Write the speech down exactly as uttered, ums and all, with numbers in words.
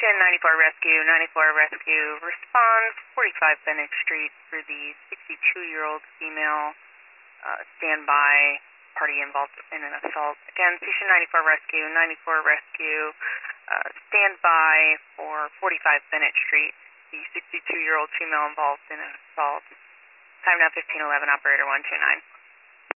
Station ninety-four Rescue, ninety-four Rescue responds, forty-five Bennett Street for the sixty-two-year-old female, uh, standby, party involved in an assault. Again, Station ninety-four Rescue, ninety-four Rescue, uh, standby for forty-five Bennett Street, the sixty-two-year-old female involved in an assault. Time now fifteen eleven, operator one two nine.